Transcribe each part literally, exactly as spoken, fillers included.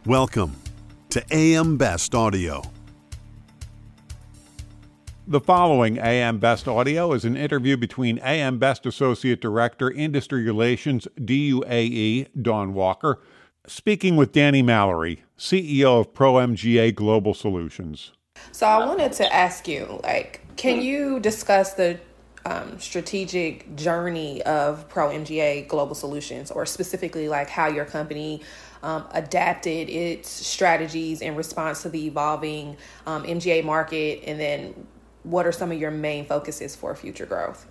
Welcome to A M Best Audio. The following A M Best Audio is an interview between A M Best Associate Director, Industry Relations, D U A E, Dawn Walker, speaking with Danny Mallory, C E O of Pro M G A Global Solutions. So I wanted to ask you, like, can you discuss the um, strategic journey of Pro M G A Global Solutions, or specifically like how your company um, adapted its strategies in response to the evolving um, M G A market, and then what are some of your main focuses for future growth?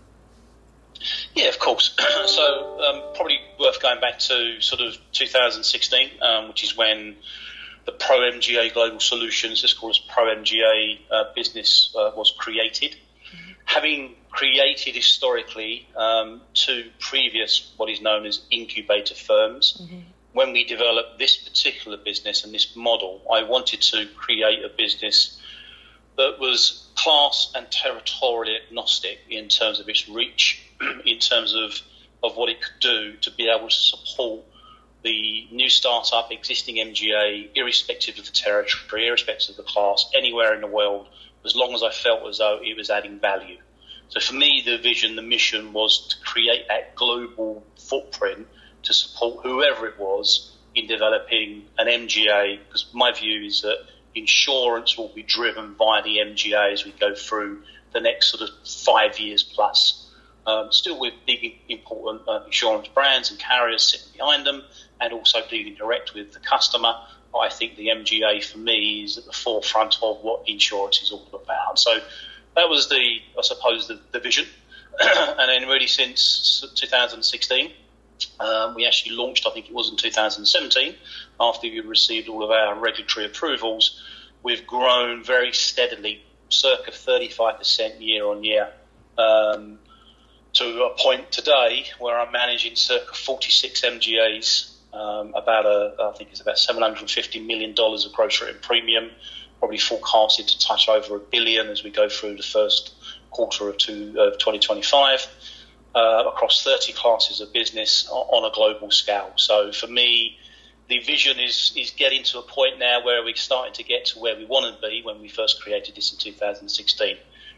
Yeah, of course. so um, probably worth going back to sort of two thousand sixteen, um, which is when the Pro M G A Global Solutions, let's call it Pro M G A uh, business, uh, was created. Mm-hmm. Having created historically um, two previous, what is known as incubator firms, mm-hmm. when we developed this particular business and this model, I wanted to create a business that was class and territorially agnostic in terms of its reach, in terms of, of what it could do to be able to support the new startup, existing M G A, irrespective of the territory, irrespective of the class, anywhere in the world, as long as I felt as though it was adding value. So for me, the vision, the mission was to create that global footprint to support whoever it was in developing an M G A, because my view is that insurance will be driven by the M G A as we go through the next sort of five years plus. Um, still with big, important uh, insurance brands and carriers sitting behind them, and also dealing direct with the customer. I think the M G A for me is at the forefront of what insurance is all about. So that was the, I suppose, the, the vision. And then really since two thousand sixteen, um, we actually launched, I think it was in two thousand seventeen, after we received all of our regulatory approvals. We've grown very steadily, circa thirty-five percent year on year, um, to a point today where I'm managing circa forty-six M G As, um, about a, I think it's about seven hundred fifty million dollars of gross written premium, probably forecasted to touch over a billion as we go through the first quarter of, two, of twenty twenty-five, uh, across thirty classes of business on a global scale. So for me, the vision is, is getting to a point now where we're starting to get to where we want to be when we first created this in two thousand sixteen.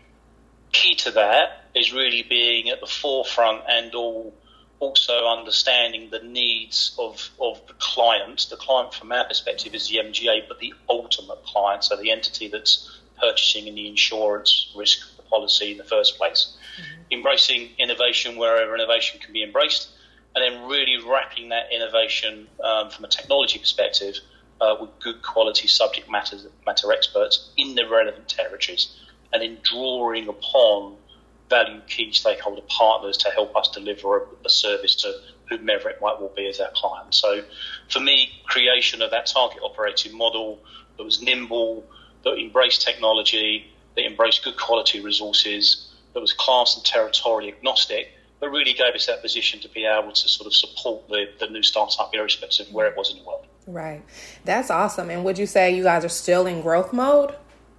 Key to that is really being at the forefront and all, also understanding the needs of, of the client. The client from our perspective is the M G A, but the ultimate client, so the entity that's purchasing in the insurance risk, the policy in the first place. Mm-hmm. Embracing innovation wherever innovation can be embraced, and then really wrapping that innovation um, from a technology perspective uh, with good quality subject matter, matter experts in the relevant territories, and then drawing upon value key stakeholder partners to help us deliver a, a service to whomever it might well be as our client. So for me, creation of that target operating model that was nimble, that embraced technology, that embraced good quality resources, that was class and territory agnostic, but really gave us that position to be able to sort of support the, the new startup irrespective of where it was in the world. Right. That's awesome. And would you say you guys are still in growth mode?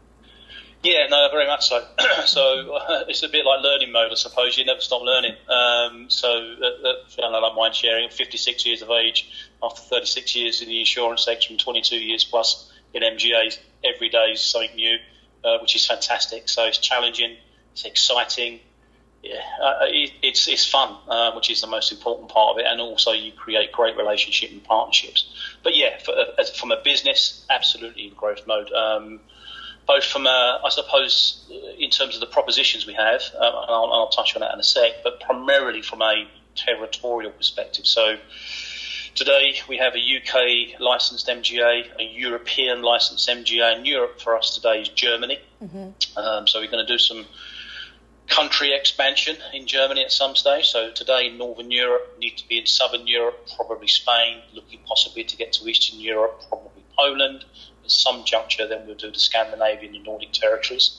Yeah, no, very much so. so uh, it's a bit like learning mode, I suppose. You never stop learning. Um, so uh, uh, I don't like mind sharing. fifty-six years of age, after thirty-six years in the insurance sector and twenty-two years plus in M G As, every day is something new, uh, which is fantastic. So it's challenging, it's exciting. Yeah, uh, it, it's it's fun, uh, which is the most important part of it, and also you create great relationships and partnerships. But yeah, for, uh, as, from a business, absolutely in growth mode. Um, both from, a, I suppose, in terms of the propositions we have, uh, and I'll, I'll touch on that in a sec, but primarily from a territorial perspective. So today we have a U K licensed M G A, a European licensed M G A, and Europe for us today is Germany. Mm-hmm. Um, so we're going to do some country expansion in Germany at some stage. So today Northern Europe, need to be in Southern Europe, probably Spain, looking possibly to get to Eastern Europe, probably Poland. At some juncture, then we'll do the Scandinavian and Nordic territories.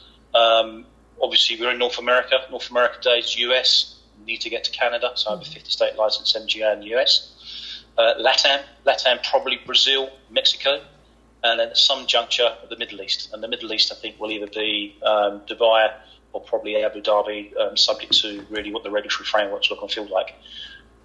Um, obviously, we're in North America. North America today is U S. We need to get to Canada, so I have a fifty-state license M G A in the U S. Uh, LATAM, LATAM probably Brazil, Mexico, and then at some juncture the Middle East. And the Middle East, I think, will either be um, Dubai or probably Abu Dhabi, um, subject to really what the regulatory frameworks look and feel like.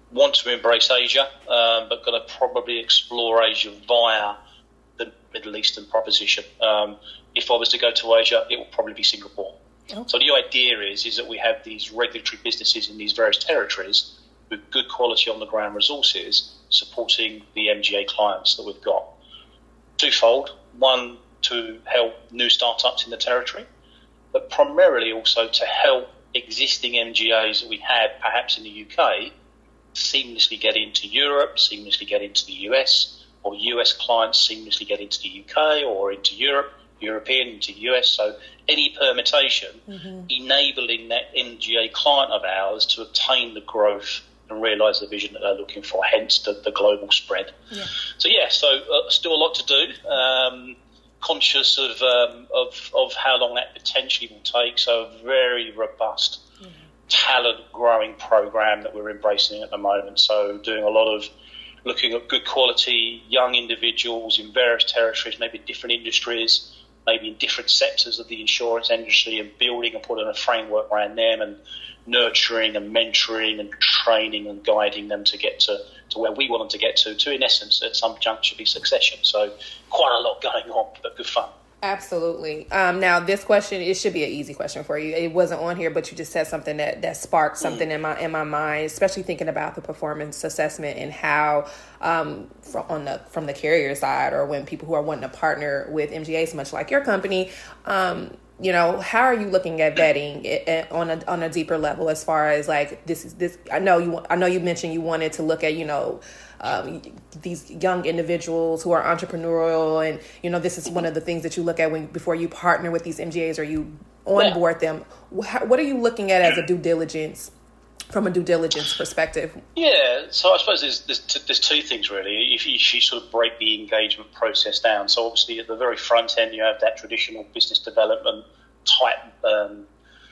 want to embrace Asia, um, but going to probably explore Asia via the Middle Eastern proposition. Um, if I was to go to Asia, it will probably be Singapore. Okay. So the idea is, is that we have these regulatory businesses in these various territories with good quality on the ground resources supporting the M G A clients that we've got. Twofold. One, to help new startups in the territory, but primarily also to help existing M G As that we have perhaps in the U K seamlessly get into Europe, seamlessly get into the U S, or U S clients seamlessly get into the U K or into Europe, European into U S. So any permutation mm-hmm. enabling that M G A client of ours to obtain the growth and realise the vision that they're looking for, hence the, the global spread. Yeah. So yeah, so uh, still a lot to do. Um, conscious of, um, of of how long that potentially will take. So a very robust mm-hmm. talent growing program that we're embracing at the moment. So doing a lot of looking at good quality young individuals in various territories, maybe different industries, maybe in different sectors of the insurance industry, and building and putting a framework around them and nurturing and mentoring and training and guiding them to get to, to where we want them to get to, to in essence at some juncture be succession. So quite a lot going on, but good fun. Absolutely. Um, now, this question, it should be an easy question for you. It wasn't on here, but you just said something that, that sparked something mm. in my in my mind, especially thinking about the performance assessment and how um, from, on the from the carrier side, or when people who are wanting to partner with M G As, much like your company, um, you know, how are you looking at vetting it on a on a deeper level as far as like this is this? I know you I know you mentioned you wanted to look at, you know, Um, these young individuals who are entrepreneurial, and you know this is one of the things that you look at when before you partner with these M G As or you onboard yeah. them. What are you looking at as a due diligence, from a due diligence perspective? Yeah, so I suppose there's there's, t- there's two things really. If you, if you sort of break the engagement process down, so obviously at the very front end you have that traditional business development type um,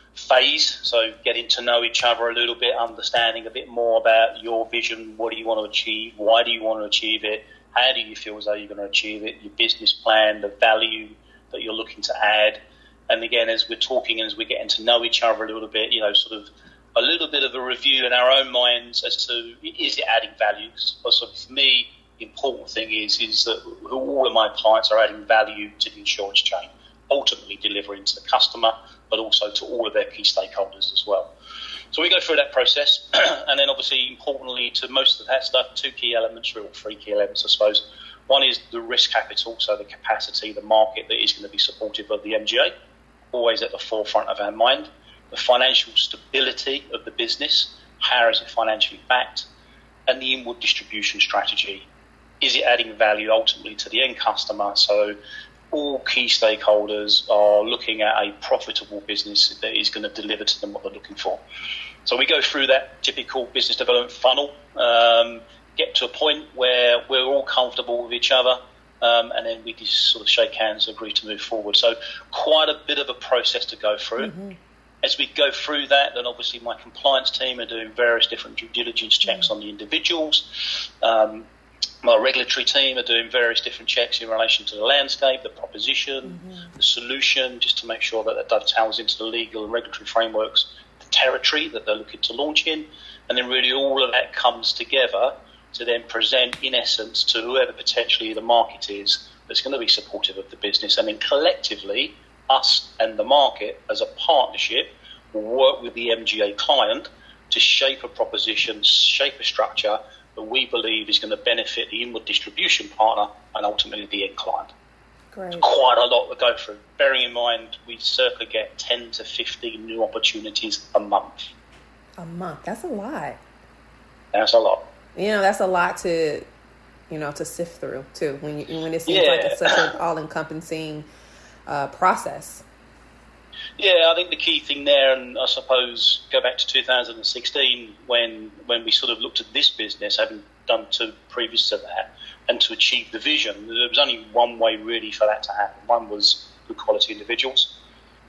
phase, so getting to know each other a little bit, understanding a bit more about your vision, what do you want to achieve, why do you want to achieve it, how do you feel as though you're going to achieve it, your business plan, the value that you're looking to add. And again, as we're talking and as we're getting to know each other a little bit, you know, sort of a little bit of a review in our own minds as to, is it adding value? So for me, the important thing is, is that all of my clients are adding value to the insurance chain, ultimately delivering to the customer, but also to all of their key stakeholders as well. So we go through that process, and then obviously, importantly, to most of that stuff, two key elements, or three key elements, I suppose. One is the risk capital, so the capacity, the market that is going to be supportive of the M G A, always at the forefront of our mind. The financial stability of the business, how is it financially backed, and the inward distribution strategy. Is it adding value ultimately to the end customer? So all key stakeholders are looking at a profitable business that is going to deliver to them what they're looking for. So we go through that typical business development funnel, um, get to a point where we're all comfortable with each other, um, and then we just sort of shake hands and agree to move forward. So quite a bit of a process to go through. Mm-hmm. As we go through that, then obviously my compliance team are doing various different due diligence checks mm-hmm. on the individuals. Um, My regulatory team are doing various different checks in relation to the landscape, the proposition, mm-hmm. the solution, just to make sure that that dovetails into the legal and regulatory frameworks, the territory that they're looking to launch in. And then really all of that comes together to then present, in essence, to whoever potentially the market is that's going to be supportive of the business. And then collectively, us and the market as a partnership will work with the M G A client to shape a proposition, shape a structure that we believe is going to benefit the inward distribution partner and ultimately the end client. Great. Quite a lot to go through. Bearing in mind, we circa get ten to fifteen new opportunities a month. A month? That's a lot. That's a lot. You know, that's a lot to, you know, to sift through too. When you when it seems yeah. like it's such an all-encompassing uh, process. Yeah, I think the key thing there, and I suppose go back to two thousand sixteen when when we sort of looked at this business, having done two previous to that, and to achieve the vision, there was only one way really for that to happen. One was good quality individuals.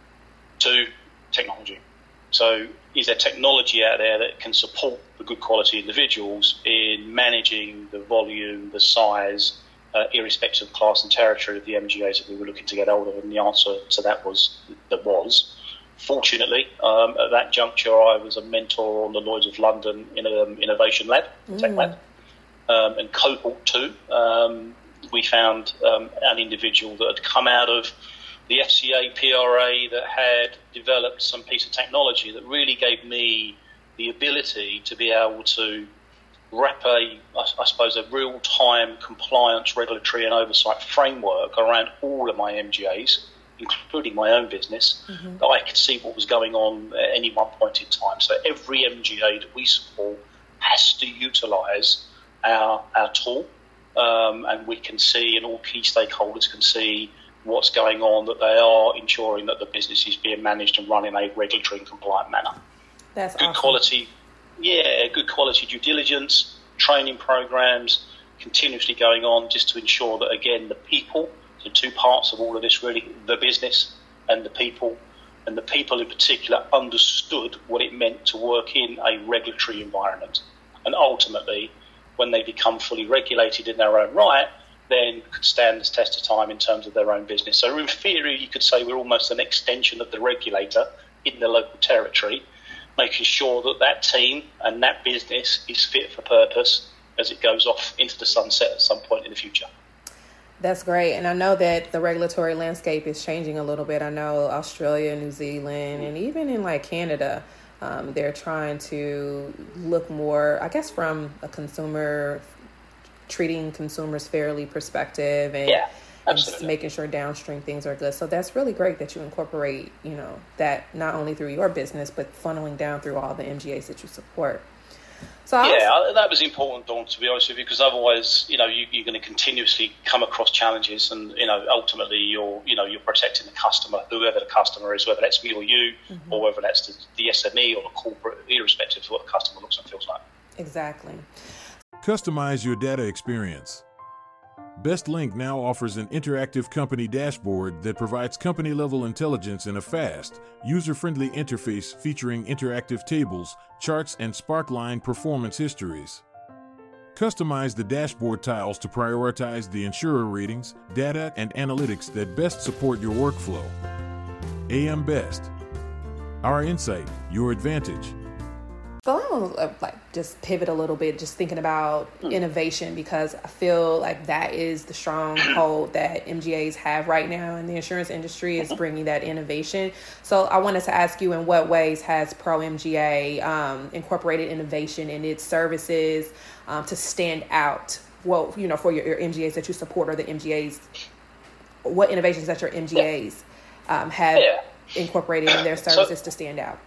Two, technology. So is there technology out there that can support the good quality individuals in managing the volume, the size, Uh, irrespective of class and territory of the M G As that we were looking to get hold of? And the answer to that was, there was. Fortunately, um, at that juncture, I was a mentor on the Lloyd's of London in an innovation lab, mm. tech lab, um, and cohort two. Um, we found um, an individual that had come out of the F C A, P R A, that had developed some piece of technology that really gave me the ability to be able to wrap a, I suppose, a real-time compliance, regulatory and oversight framework around all of my M G As, including my own business, mm-hmm. that I could see what was going on at any one point in time. So every M G A that we support has to utilise our our tool, um, and we can see, and all key stakeholders can see what's going on, that they are ensuring that the business is being managed and run in a regulatory and compliant manner. That's good awesome. quality, yeah, good quality due diligence, training programs continuously going on just to ensure that, again, the people, the two parts of all of this really, the business and the people, and the people in particular understood what it meant to work in a regulatory environment. And ultimately, when they become fully regulated in their own right, then could stand the test of time in terms of their own business. So in theory, you could say we're almost an extension of the regulator in the local territory, making sure that that team and that business is fit for purpose as it goes off into the sunset at some point in the future. That's great. And I know that the regulatory landscape is changing a little bit. I know Australia, New Zealand, and even in like Canada, um, they're trying to look more, I guess, from a consumer, treating consumers fairly perspective, and, yeah, and just making sure downstream things are good. So that's really great that you incorporate, you know, that not only through your business, but funneling down through all the M G As that you support. So yeah, was, that was important, Dawn, to be honest with you, because otherwise, you know, you, you're going to continuously come across challenges, and you know, ultimately, you're, you know, you're protecting the customer, whoever the customer is, whether that's me or you, mm-hmm. or whether that's the, the S M E or the corporate, irrespective of what the customer looks and feels like. Exactly. Customize your data experience. BestLink now offers an interactive company dashboard that provides company-level intelligence in a fast, user-friendly interface featuring interactive tables, charts, and Sparkline performance histories. Customize the dashboard tiles to prioritize the insurer ratings, data, and analytics that best support your workflow. A M Best. Our insight, your advantage. So I want to like just pivot a little bit, just thinking about innovation, because I feel like that is the stronghold that M G As have right now in the insurance industry, is bringing that innovation. So I wanted to ask you, in what ways has Pro M G A um, incorporated innovation in its services um, to stand out? Well, you know, for your, your M G As that you support, or the M G As, what innovations that your M G As um, have yeah. incorporated in their services so, to stand out?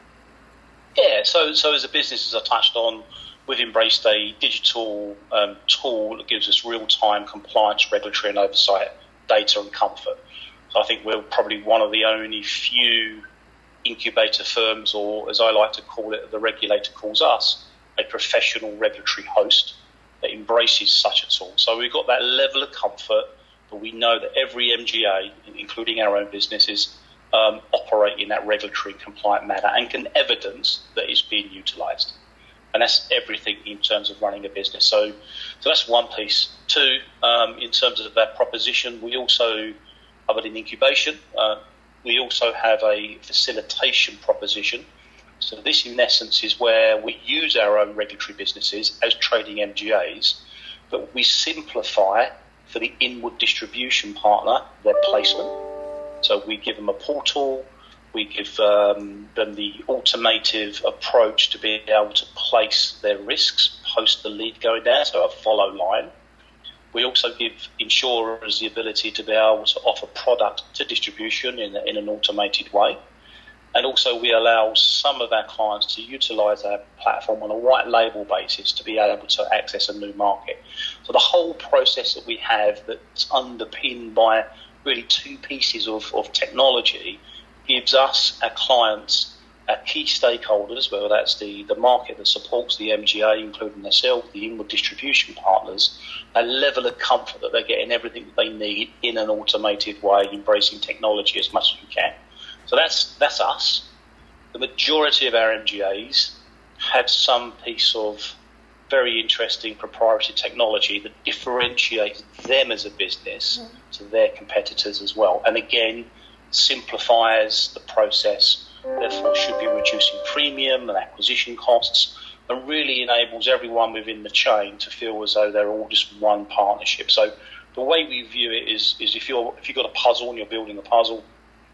Yeah, so so as a business, as I touched on, we've embraced a digital um, tool that gives us real-time compliance, regulatory and oversight data and comfort. So I think we're probably one of the only few incubator firms, or as I like to call it, the regulator calls us, a professional regulatory host that embraces such a tool. So we've got that level of comfort, but we know that every M G A, including our own businesses, Um, operate in that regulatory compliant manner and can evidence that it's being utilised. And that's everything in terms of running a business. So so that's one piece. Two, um, in terms of that proposition, we also have an incubation. Uh, we also have a facilitation proposition. So this, in essence, is where we use our own regulatory businesses as trading M G As, but we simplify for the inward distribution partner their placement. So we give them a portal, we give um, them the automative approach to be able to place their risks post the lead going down, so a follow line. We also give insurers the ability to be able to offer product to distribution in, in an automated way. And also we allow some of our clients to utilise our platform on a white label basis to be able to access a new market. So the whole process that we have, that's underpinned by really two pieces of, of technology, gives us, our clients, our key stakeholders, whether that's the, the market that supports the M G A, including themselves, the inward distribution partners, a level of comfort that they're getting everything that they need in an automated way, embracing technology as much as we can. So that's that's us. The majority of our M G As have some piece of very interesting proprietary technology that differentiates them as a business mm. to their competitors as well. And again, simplifies the process therefore should be reducing premium and acquisition costs, and really enables everyone within the chain to feel as though they're all just one partnership. So the way we view it is, is if you're if you've got a puzzle and you're building a puzzle,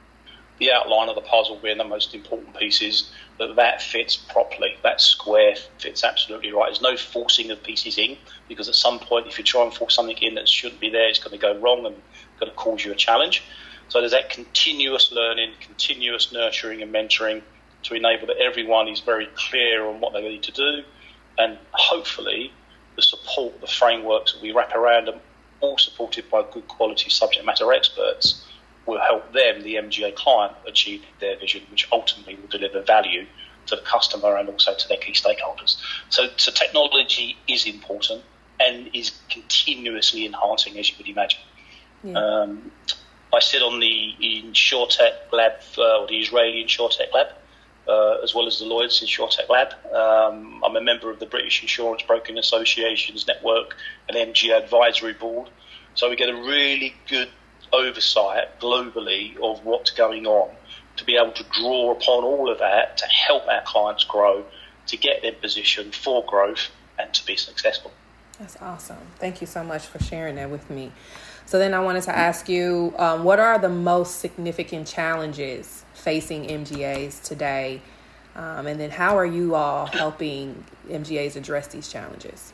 the outline of the puzzle being the most important piece is that that fits properly. That square fits absolutely right. There's no forcing of pieces in, because at some point, if you try and force something in that shouldn't be there, it's going to go wrong and going to cause you a challenge. So there's that continuous learning, continuous nurturing and mentoring to enable that everyone is very clear on what they need to do, and hopefully the support, the frameworks that we wrap around them, all supported by good quality subject matter experts, will help them, the M G A client, achieve their vision, which ultimately will deliver value to the customer and also to their key stakeholders. So, so technology is important and is continuously enhancing, as you would imagine. Yeah. Um, I sit on the InsurTech Lab, uh, or the Israeli InsurTech Lab, uh, as well as the Lloyd's InsurTech Lab. Um, I'm a member of the British Insurance Broking Association's network and M G A Advisory Board. So we get a really good oversight globally of what's going on, to be able to draw upon all of that to help our clients grow, to get their position for growth and to be successful. That's awesome. Thank you so much for sharing that with me. So then I wanted to ask you, um, what are the most significant challenges facing M G As today? Um, and then how are you all helping M G As address these challenges?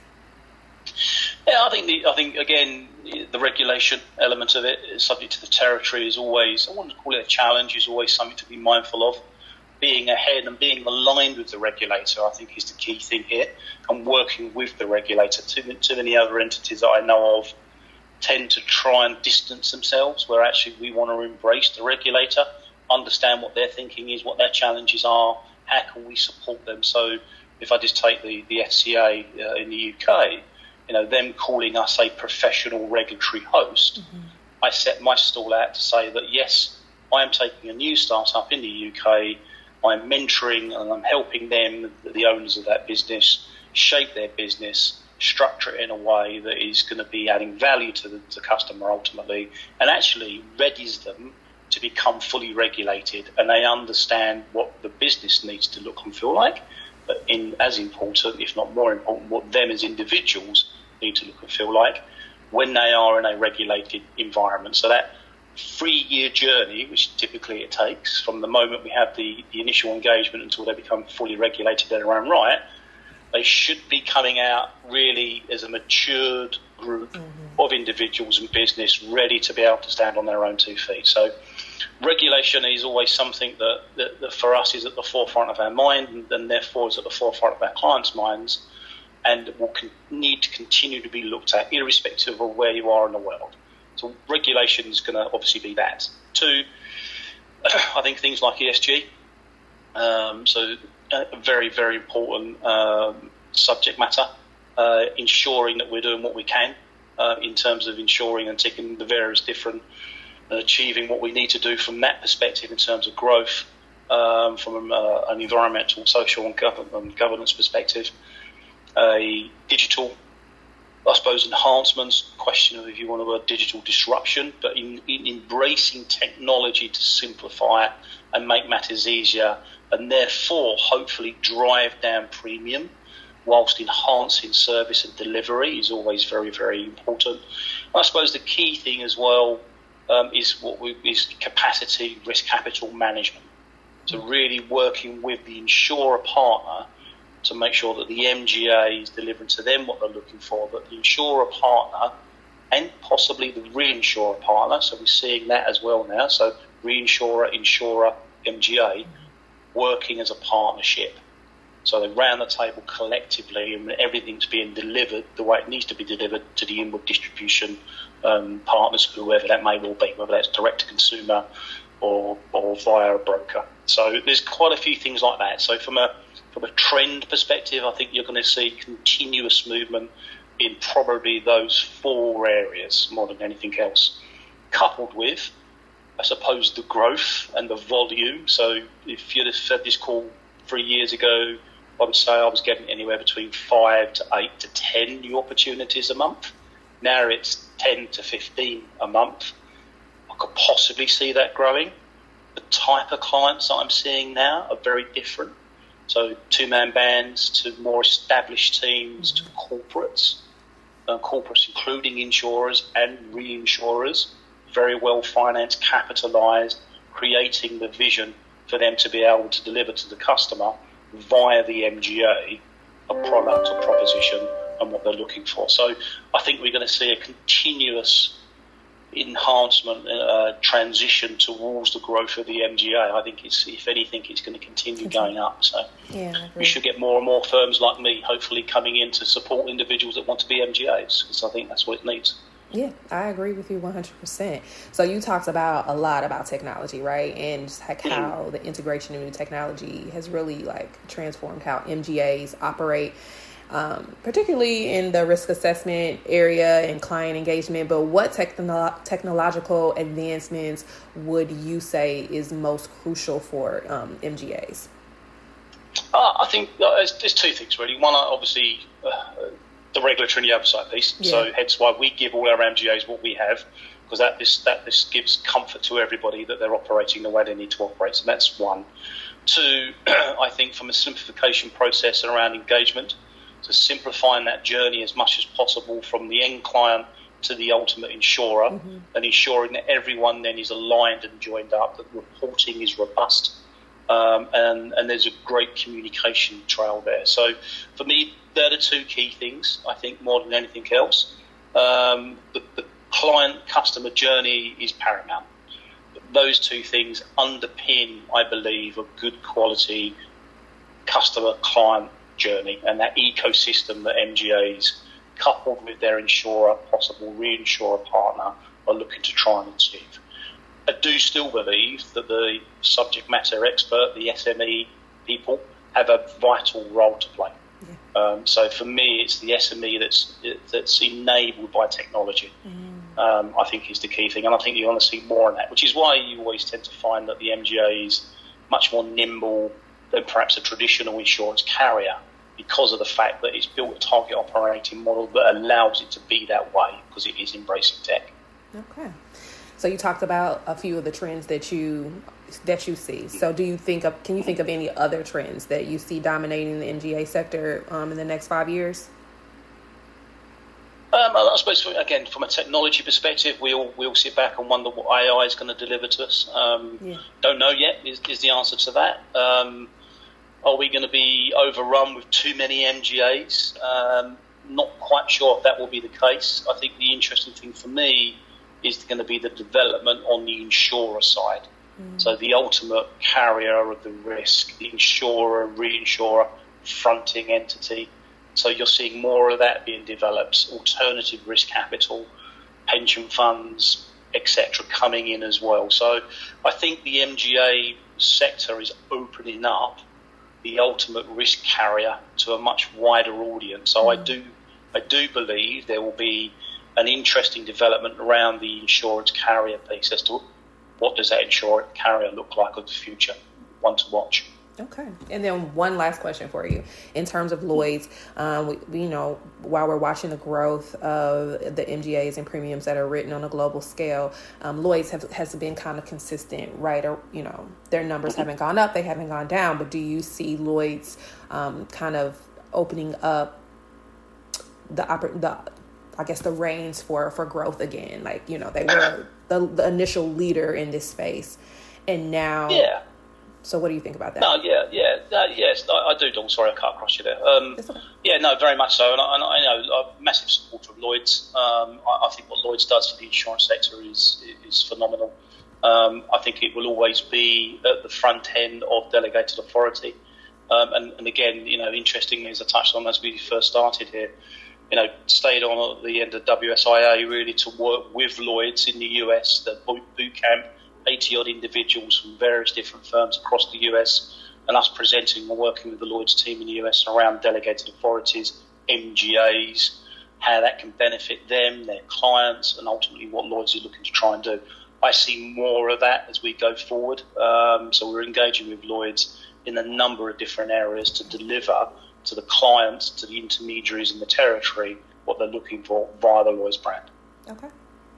Yeah, I think the, I think again the regulation element of it, subject to the territory, is always, I wouldn't call it a challenge, is always something to be mindful of. Being ahead and being aligned with the regulator, I think, is the key thing here, and working with the regulator. Too, too many other entities that I know of tend to try and distance themselves, where actually we want to embrace the regulator, understand what their thinking is, what their challenges are, how can we support them. So if I just take the, the F C A uh, in the U K, you know, them calling us a professional regulatory host, mm-hmm. I set my stall out to say that, yes, I am taking a new startup in the U K, I'm mentoring and I'm helping them, the owners of that business, shape their business, structure it in a way that is going to be adding value to the, to the customer ultimately, and actually readies them to become fully regulated, and they understand what the business needs to look and feel like, but in as important, if not more important, what them as individuals need to look and feel like when they are in a regulated environment. So that three-year journey, which typically it takes from the moment we have the, the initial engagement until they become fully regulated in their own right, they should be coming out really as a matured group mm-hmm. of individuals and business ready to be able to stand on their own two feet. So regulation is always something that, that, that for us is at the forefront of our mind, and, and therefore is at the forefront of our clients' minds, and will con- need to continue to be looked at irrespective of where you are in the world. So regulation is going to obviously be that. Two, I think things like E S G, um, so a very, very important um, subject matter, uh, ensuring that we're doing what we can uh, in terms of ensuring and ticking the various different, uh, achieving what we need to do from that perspective in terms of growth, um, from uh, an environmental, social and government, governance perspective. A digital, I suppose, enhancements, question of if you want to word digital disruption, but in, in embracing technology to simplify and make matters easier, and therefore hopefully drive down premium whilst enhancing service and delivery is always very, very important. I suppose the key thing as well um, is what we, is capacity risk capital management. So really working with the insurer partner to make sure that the M G A is delivering to them what they're looking for, but the insurer partner and possibly the reinsurer partner, so we're seeing that as well now, so reinsurer, insurer, M G A, working as a partnership. So they're round the table collectively and everything's being delivered the way it needs to be delivered to the inward distribution um, partners, whoever that may well be, whether that's direct to consumer or, or via a broker. So there's quite a few things like that. So from a From a trend perspective, I think you're going to see continuous movement in probably those four areas more than anything else, coupled with, I suppose, the growth and the volume. So if you'd have said this call three years ago, I would say I was getting anywhere between five to eight to ten new opportunities a month. Now it's ten to fifteen a month. I could possibly see that growing. the type of clients that I'm seeing now are very different. So two-man bands to more established teams mm-hmm. to corporates, uh, corporates including insurers and reinsurers, very well financed, capitalised, creating the vision for them to be able to deliver to the customer via the M G A a product or proposition and what they're looking for. So I think we're going to see a continuous enhancement, uh, transition towards the growth of the M G A. I think it's, if anything, it's going to continue going up. So yeah, we should get more and more firms like me, hopefully, coming in to support individuals that want to be M G As, because I think that's what it needs. Yeah, I agree with you one hundred percent. So you talked about a lot about technology, right? And just like how the integration of new technology has really like transformed how M G As operate, um, particularly in the risk assessment area and client engagement. But what techno- technological advancements would you say is most crucial for um, M G As? Uh, I think uh, there's, there's two things, really. One, obviously, uh, the regulatory and the oversight piece. Yeah. So hence why we give all our M G As what we have, because that this that this gives comfort to everybody that they're operating the way they need to operate. So that's one. Two, I think from a simplification process around engagement, so simplifying that journey as much as possible from the end client to the ultimate insurer, mm-hmm. and ensuring that everyone then is aligned and joined up, that reporting is robust, um, and, and there's a great communication trail there. So for me, they're the two key things, I think, more than anything else. Um, the, the client-customer journey is paramount. Those two things underpin, I believe, a good quality customer-client journey, and that ecosystem that M G As, coupled with their insurer, possible reinsurer partner, are looking to try and achieve. I do still believe that the subject matter expert, the S M E people, have a vital role to play. Um, so for me, it's the S M E that's that's enabled by technology. Mm. Um, I think is the key thing, and I think you want to see more of that, which is why you always tend to find that the M G A is much more nimble than perhaps a traditional insurance carrier, because of the fact that it's built a target operating model that allows it to be that way, because it is embracing tech. Okay. So you talked about a few of the trends that you that you see. So do you think of, can you think of any other trends that you see dominating the M G A sector um, in the next five years? Um, I suppose, again, from a technology perspective, we all we all sit back and wonder what A I is going to deliver to us. Um, yeah. Don't know yet is, is the answer to that. Um, are we going to be overrun with too many M G As? Um, not quite sure if that will be the case. I think the interesting thing for me is going to be the development on the insurer side. Mm. So the ultimate carrier of the risk, the insurer, reinsurer, fronting entity. So you're seeing more of that being developed, alternative risk capital, pension funds, et cetera, coming in as well. So I think the M G A sector is opening up the ultimate risk carrier to a much wider audience. So mm. I do, I do believe there will be an interesting development around the insurance carrier piece as to what does that insurance carrier look like of the future. One to watch. Okay. And then one last question for you. In terms of Lloyd's, um, we, we, you know, while we're watching the growth of the M G As and premiums that are written on a global scale, um, Lloyd's have, has been kind of consistent, right? Or, you know, their numbers haven't gone up, they haven't gone down, but do you see Lloyd's um, kind of opening up the, the I guess, the reins for, for growth again? Like, you know, they were the, the initial leader in this space, and now... Yeah. So what do you think about that? No, yeah, yeah, uh, yes, I, I do, Dawn. Sorry, I cut across you there. Um, okay. Yeah, no, very much so. And I, and I know I'm a massive supporter of Lloyd's. Um, I, I think what Lloyd's does for the insurance sector is is phenomenal. Um, I think it will always be at the front end of delegated authority. Um, and, and again, you know, interestingly, as I touched on as we first started here, you know, stayed on at the end of W S I A really to work with Lloyd's in the U S, the boot camp, eighty-odd individuals from various different firms across the U S, and us presenting and working with the Lloyd's team in the U S around delegated authorities, M G As, how that can benefit them, their clients, and ultimately what Lloyd's is looking to try and do. I see more of that as we go forward. Um, so we're engaging with Lloyd's in a number of different areas to deliver to the clients, to the intermediaries in the territory, what they're looking for via the Lloyd's brand. Okay.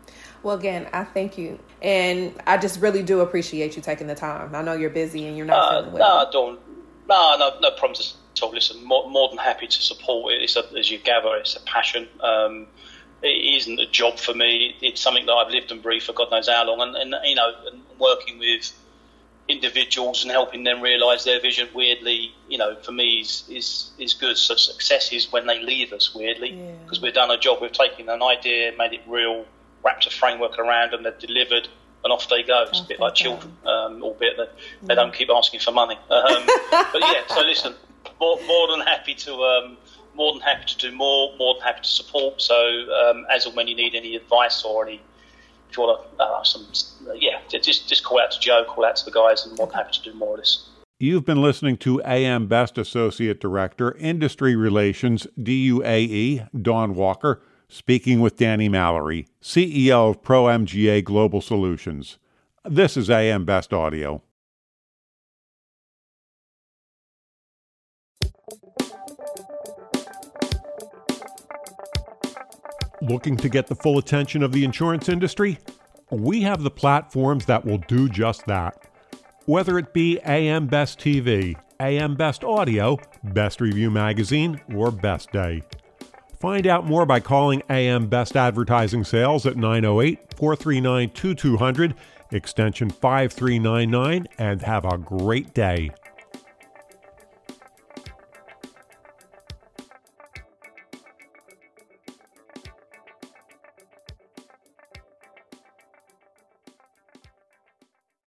Well, again, I thank you. And I just really do appreciate you taking the time. I know you're busy and you're not uh, feeling well. No, Dawn. No, no, no problems at all. Listen, more, more than happy to support it. It's a, as you gather, it's a passion. Um, it isn't a job for me. It's something that I've lived and breathed for God knows how long. And, and you know, and working with individuals and helping them realise their vision, weirdly, you know, for me is is, is good. So success is when they leave us, weirdly, because yeah. we've done a job. We've taken an idea, made it real, wrapped a framework around them, they've delivered, and off they go. It's a bit like children, um, albeit that they don't keep asking for money. Um, but yeah, so listen, more, more than happy to um, more than happy to do more, more than happy to support. So um, as and when you need any advice or any, if you want to, uh, some, uh, yeah, just just call out to Joe, call out to the guys, and more than happy to do more of this. You've been listening to A M Best Associate Director, Industry Relations, D U A E, Dawn Walker, speaking with Danny Mallory, C E O of Pro M G A Global Solutions. This is A M Best Audio. Looking to get the full attention of the insurance industry? We have the platforms that will do just that. Whether it be A M Best T V, A M Best Audio, Best Review Magazine, or Best Day. Find out more by calling A M Best Advertising Sales at nine oh eight, four three nine, two two zero zero, extension five three nine nine, and have a great day.